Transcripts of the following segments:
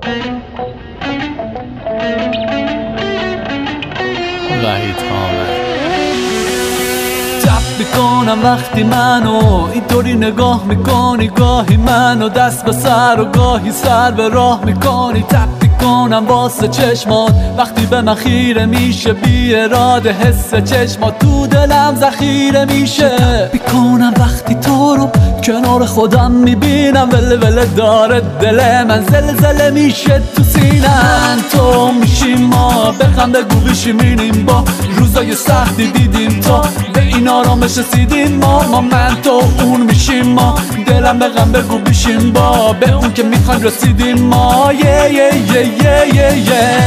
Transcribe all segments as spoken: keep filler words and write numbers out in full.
وحید حامد. تب میکنم وقتی منو اینطوری نگاه میکنی، گاهی منو دست به سر و گاهی سر به راه میکنی. تب میکنم واسه چشمات وقتی به من خیره میشه، بی اراده حس چشمات تو دلم ذخیره میشه. میکنم وقتی تو رو کنار خودم میبینم، وله وله داره دل من، زلزله میشه تو سینم. تو میشیم ما بخم بگو بشیمینیم، با روزای سختی دیدیم تا به این آرامش رسیدیم ما. ما من تو اون میشیم ما، دلم بغم بگو بشیم با به اون که میخوایم رسیدیم ما. یه یه یه یه یه یه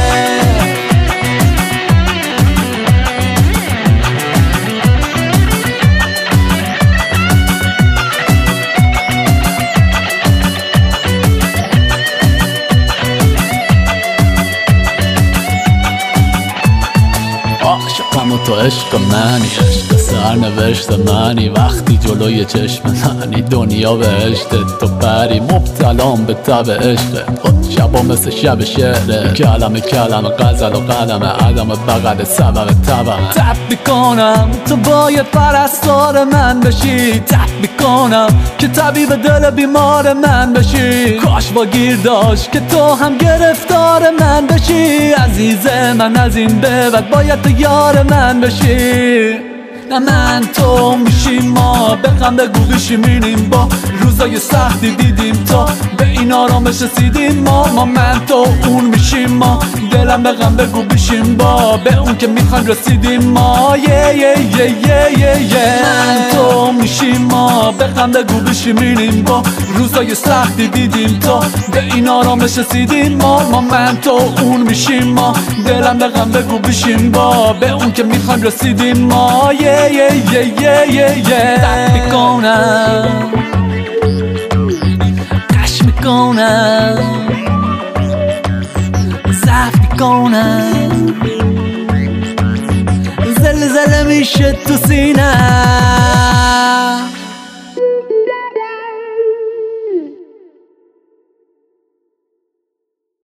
عاشقم و تو عشق منی، عشق سرنوشت منی. وقتی جلوی چشم منی دنیا بهشت تو پری، مبتلام به تب عشق خود شبا مثل شب شعره، کلمه کلمه غزل و قلم عدم بغل سبب تبم. تب میکنم تو باید پرستار من بشی، تب میکنم که طبیب دل بیمار من بشی. کاش با گیر داشت که تو هم گرفتار من بشی. عزیز من از این به بعد باید تو یار من بشی. نه من تو میشیم ما بخم بگو بشیمینیم، با روزای سختی دیدیم تا به این آرامش رسیدیم ما. ما من تو اون میشیم ما، دلم بغم بگو بشیم با به اون که میخوایم رسیدیم ما. یه یه یه یه یه یه من تو میشیم ما بخم بگو بشیمینیم، با روزای سختی دیدیم تا به این آرامش رسیدیم ما. ما من تو اون میشیم ما، دلم بغم بگو بشیم با به اون که میخوایم رسیدیم ما. یه یه یه یه یه یه تب میکنم، قش میکنم، زفت میکنم، زلزله میشه تو سینم.